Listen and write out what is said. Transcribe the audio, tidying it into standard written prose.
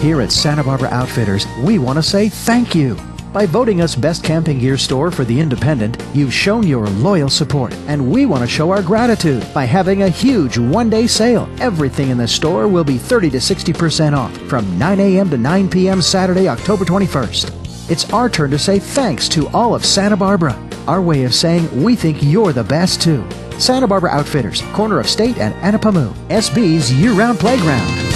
Here at Santa Barbara Outfitters, we want to say thank you. By voting us Best Camping Gear Store for The Independent, you've shown your loyal support, and we want to show our gratitude by having a huge one-day sale. Everything in the store will be 30 to 60% off from 9 a.m. to 9 p.m. Saturday, October 21st. It's our turn to say thanks to all of Santa Barbara. Our way of saying we think you're the best, too. Santa Barbara Outfitters, corner of State and Anapamu, SB's year-round playground.